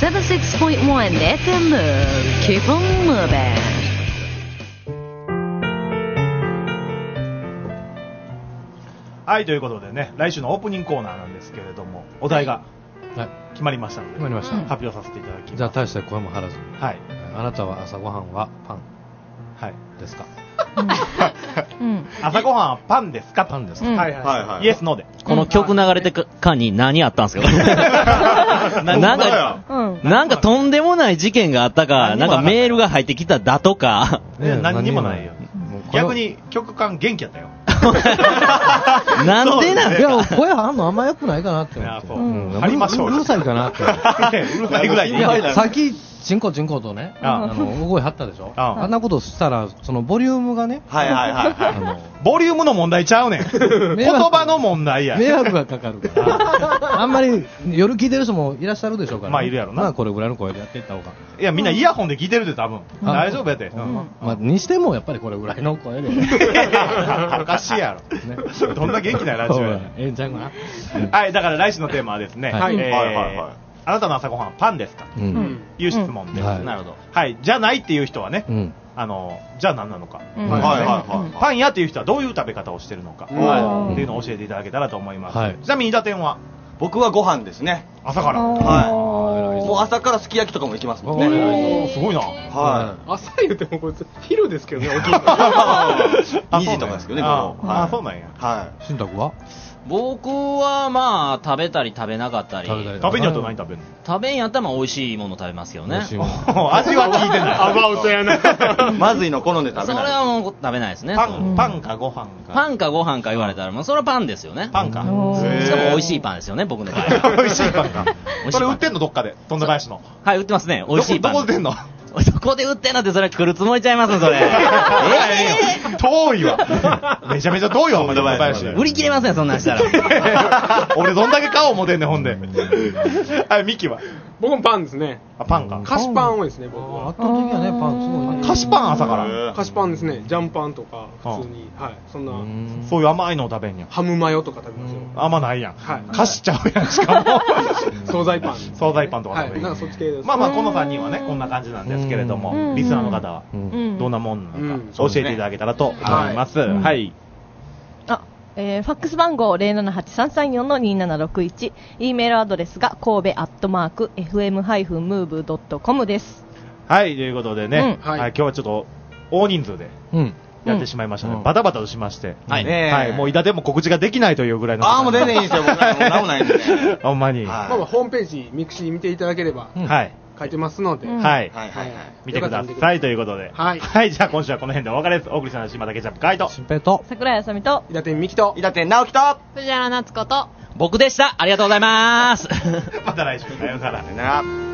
セブンシックスポイントワン エフエム Keep on moving。 はい、ということでね、来週のオープニングコーナーなんですけれども、お題が決まりましたので、 決まりました。 発表させていただきます。 じゃあ大して声も張らずに。 はい。 あなたは朝ごはんはパン。 はい。 ですか。 うん、 朝ごはんはパンですか？ パンですか？ はいはいはい。イエスノーで。 この曲流れてか間に何あったんですか？ななんか、なんかとんでもない事件があったか、なんかメールが入ってきただとか。 何にもないよ。逆に曲間元気やったよ。 なんでなんいや、声張んのあんま良くないかなって思って。 張りましょう。 うるさいかなって。 うるさいぐらいでいい。 さっき、チンコチンコとね、あの、大声張ったでしょ。あんなことしたら、そのボリュームがね。 はいはいはい。 ボリュームの問題ちゃうねん。言葉の問題や。 迷惑がかかるから。あんまり夜聞いてる人もいらっしゃるでしょうから。 まあいるやろな。 まあこれぐらいの声でやっていった方が。 いや、みんなイヤホンで聞いてるで多分。大丈夫やで。 まあにしてもやっぱりこれぐらいの声で。 おかしいやろ。どんな元気なラジオや。 ええんちゃうかな。 はい、だから来週のテーマはですね。はいはいはい。あなたの朝ごはんパンですかという質問です。 なるほど。 はい。じゃないっていう人はね、あの、じゃあ何なのか。パン屋っていう人はどういう食べ方をしてるのか。っていうのを教えていただけたらと思います。ちなみに、伊達天は僕はご飯ですね。 朝から。 はい。もう朝からすき焼きとかも行きますもんね。 すごいな。 はい。 朝言うてもこいつ昼ですけどね、起きる。 にじとかですけどね、 ああ、そうなんや。 はい。 新宅は僕はまあ食べたり食べなかったり。 食べんやったら何食べるの？ 食べんやったら美味しいもの食べますよね。 味は聞いてない。 アバウトやな。 まずいの好んで食べない。 それはもう食べないですね。 パン、パンかご飯か。 パンかご飯か言われたら、もうそれはパンですよね。 パンか。しかも美味しいパンですよね、僕の場合は。 美味しいパンか。それ売ってんのどっかで？富田林の。 はい、売ってますね。美味しいパン。 どこで売ってんの？ そこで売ってんのってそれ来るつもりちゃいますそれ。 えー、遠いわ。めちゃめちゃ遠いわ、富田林。 売り切れません、そんなんしたら。 俺どんだけ顔持てんねん、ほんで。はい、ミキは僕もパンですね。 あ、パンか。 菓子パン多いですね、僕は。 圧倒的やね、パンすごいね。 菓子パン朝から。 菓子パンですね。ジャンパンとか、普通に。はい。そんな。 そういう甘いのを食べんや。 ハムマヨとか食べますよ。 甘ないやん。 はい。 菓子ちゃうやん、しかも。 惣菜パン。 惣菜パンとか食べる。 なんかそっち系です。 まあまあ、このさんにんはね、こんな感じなんですけれども、リスナーの方は、どんなもんなのか、教えていただけたらと思います。はい。 あ、えー、ファックス番号 ゼロななはちさんさんよんのにななろくいち、E メールアドレスが神戸アットマーク エフエム ハイフン ムーブ ドット コム です。 はい、ということでね、 うん、はい、 今日はちょっと大人数でやってしまいましたね。うん、バタバタとしまして、はい、はい、もう伊達でも告知ができないというぐらいの。 ああ、もう全然いいですよ、僕はもう何もないんでね。 ほんまに。 はい、まあまあホームページミクシー見ていただければ、うん、はい。書いてますので、 はい、はいはいはい、見てくださいということで、はい、はい、じゃあ今週はこの辺でお別れです。お送りしたのは島田ケチャップカイト、 新平と桜井あさみと伊達美希と伊達直樹と藤原夏子と僕でした。ありがとうございます。 また来週さようなら。